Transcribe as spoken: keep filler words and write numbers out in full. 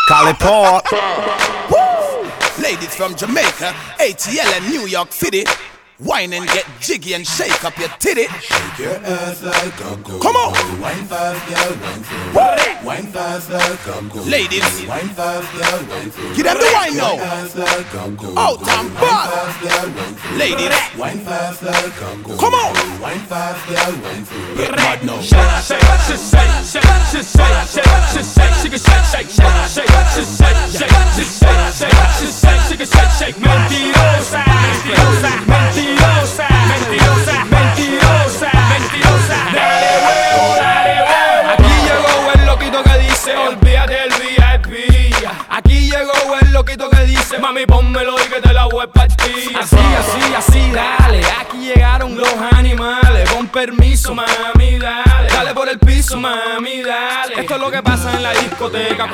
Cali Port. Ladies from Jamaica, A T L and New York City, wine and get jiggy and shake up your titty. Shake your ass like a go. Come on. Wine fast, girl, wine slow. Wine fast like a go. Ladies, wine fast, girl, wine slow. get them the wine now. Wine fast like a go. Out and back. Ladies, wine fast like a go. come on. Wine fast, girl, wine slow. Get mad now. Shake, shake, shake, shake, shake, shake, shake, shake, shake, shake, shake, shake, shake, shake, shake, shake, shake, shake, shake, shake, mentirosa, mentirosa, mentirosa, mentirosa, mentirosa, mentirosa. Dale huevo, dale huevo. Aquí llegó el loquito que dice, olvídate del V I P. Aquí llegó el loquito que dice, mami pónmelo y que te la voy a partir. Así, así, así, dale. Aquí llegaron los animales. Con permiso, mami, dale. Dale por el piso, mami, dale. Esto es lo que pasa en la discoteca.